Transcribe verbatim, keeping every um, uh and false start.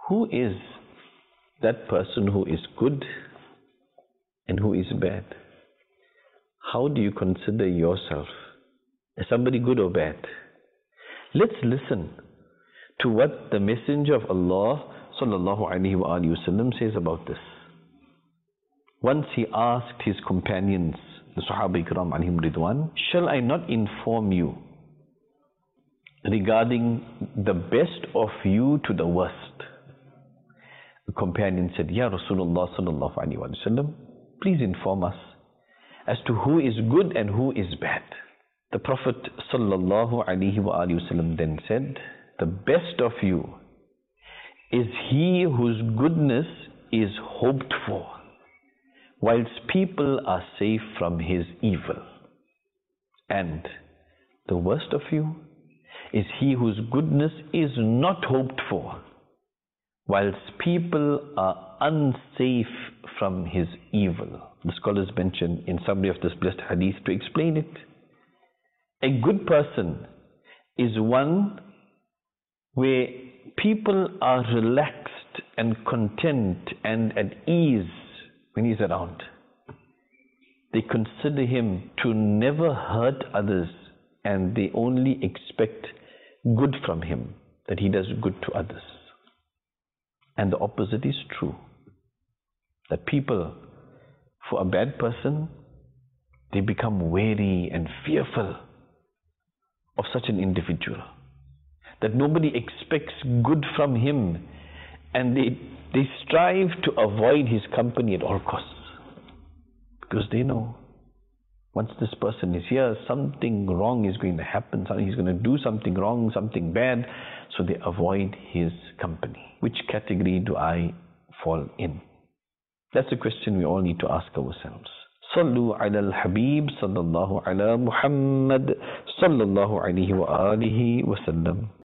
Who is that person who is good and who is bad? How do you consider yourself? Is somebody good or bad? Let's listen to what the Messenger of Allah sallallahu alaihi wasallam says about this. Once he asked his companions, the Sahaba Ikram alayhim ridwan, shall I not inform you regarding the best of you to the worst? The companion said, Ya Rasulullah sallallahu alaihi wasallam, please inform us as to who is good and who is bad. The Prophet sallallahu alaihi wasallam then said, the best of you is he whose goodness is hoped for, whilst people are safe from his evil. And the worst of you is he whose goodness is not hoped for, whilst people are unsafe from his evil. The scholars mention in summary of this blessed hadith to explain it. A good person is one where people are relaxed and content and at ease when he's around. They consider him to never hurt others, and they only expect good from him, that he does good to others. And the opposite is true, that people, for a bad person, they become wary and fearful of such an individual, that nobody expects good from him, and they they strive to avoid his company at all costs, because they know once this person is here, something wrong is going to happen, he's going to do something wrong, something bad, so they avoid his company. Which category do I fall in? That's a question we all need to ask ourselves. Sallu ala al-Habib sallallahu ala Muhammad sallallahu alayhi wa alihi wa sallam.